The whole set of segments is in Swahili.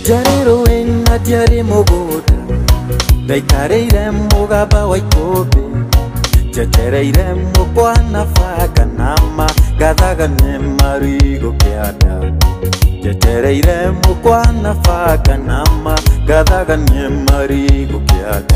Jarero wenga diari muguda ndaikareire mugaba wa ikombe jetereire mukwana faga nama gathagane marigo kianda jetereire mukwana faga nama gathagane marigo kianda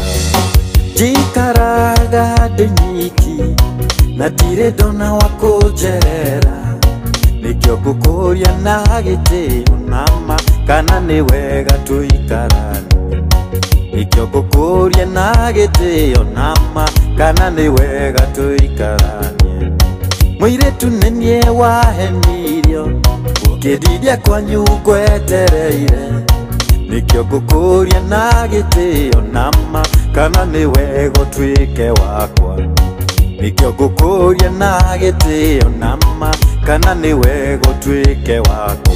jikaraga denyiki na tire dona wako jerera nikyo kukuria na gitio nama kana ni wega tuikarane nikyo kukuria na gitio nama kana ni wega tuikarane mwiretu nenie wahenirio ukiriria kwanyu gwetereire nikyo kukuria na gitio nama kana ni wega tuike wakwa nikyo kukuria na gitio nama kana ni wega tuike wakwa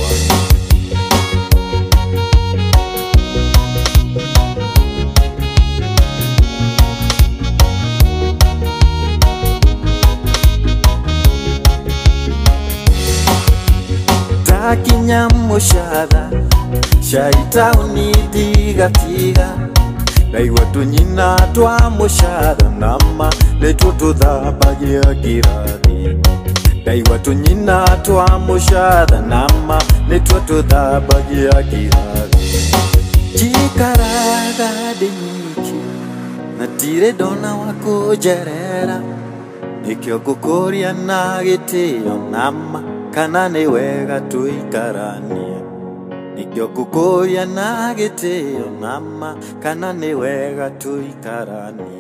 Takinya mushadha shaitauni digatiga Naigua tunyina twa mushadha nama Netuo tuthabagia kirathi Naigua tunyina twa mushadha nama Netuo tuthabagia kirathi Jikaraga denyiki na tire dona wako jerera Nikyo kukuria na gitio nama kana ni wega tuikaranie nikyo kukuria na gitio nama kana ni wega tuikaranie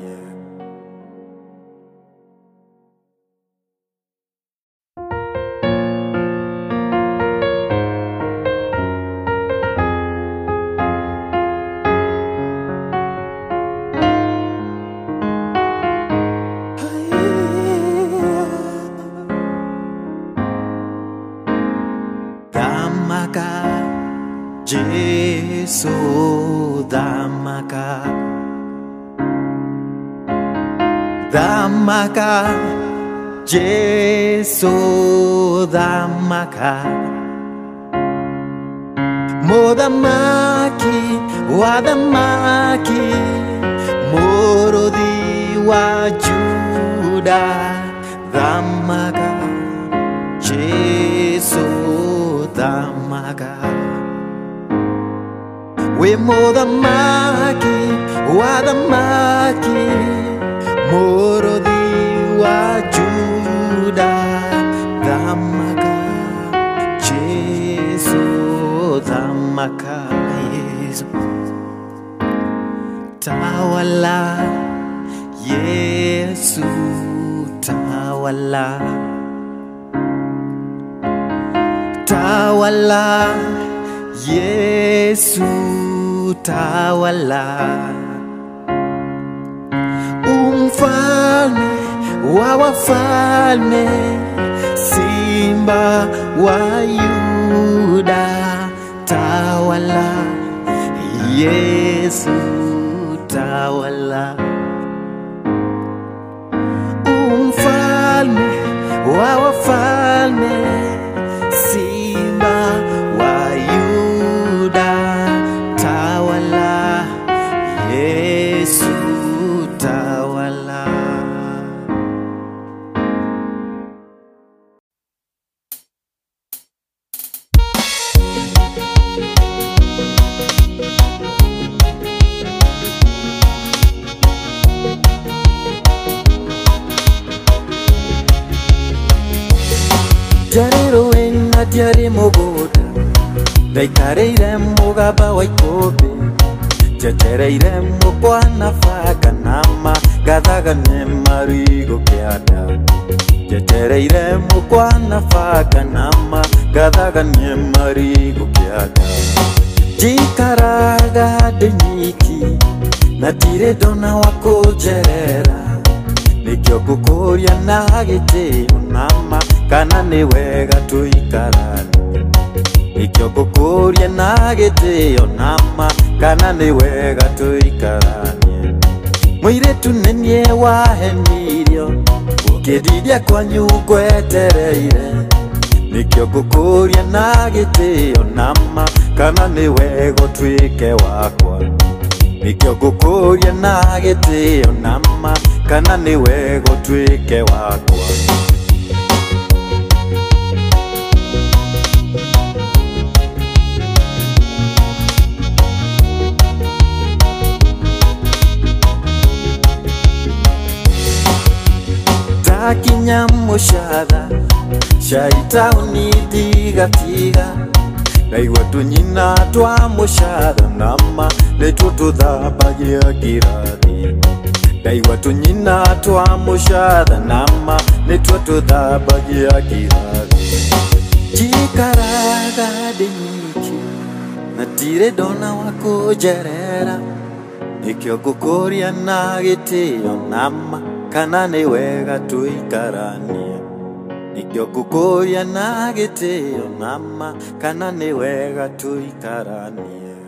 Jesu dhamaka dhamaka Jesu dhamaka Mudhamaki wadhamaki Murodhi wa Juda dhamaka Jesu dhamaka We mudhamaki wadhamaki Murodhi wa Juda dhamaka Jesu dhamaka Yesu tawala Yesu tawala tawala Yesu tawala Mfalme wa wafalme Simba wa Yuda tawala Yesu tawala Mfalme wa wafalme Simba wa Yuda tawala Yesu tawala Jarero wenga diari muguda ndaikareire mugaba wa ikombe jetereire mukwana faga nama gathagane marigo kianda jetereire mukwana faga nama gathagane marigo kianda jikaraga denyiki na tire dona wako jerera nikyo kukuria na gitio nama kana ni wega tuikarane nikyo kukuria na gitio nama kana ni wega tuikaranie mwiretu nenie wahenirio ukiriria kwanyu gwetereire nikio ngũkũria na gĩtĩo nama, kana nĩ wega ũtuĩke wakwa. Nikio ngũkũria na gĩtĩo nama, kana nĩ wega ũtuĩke wakwa. Ndakinya mũcatha Shaitauni tigatiga, ngaigua tũnyina twa mũcatha nama, nĩtuo tũthambagia kĩrathi. Ngaigua tũnyina twa mũcatha nama, nĩtuo tũthambagia kĩrathi. Njikaraga ndĩ nyiki na ndirĩ ndona wa kũnjerera, nĩkĩo ngũkũria na gĩtĩo nama, kana nĩ wega tũikaranie. Nikio ngũkũria na gĩtĩo nama, kana nĩ wega tũikaranie.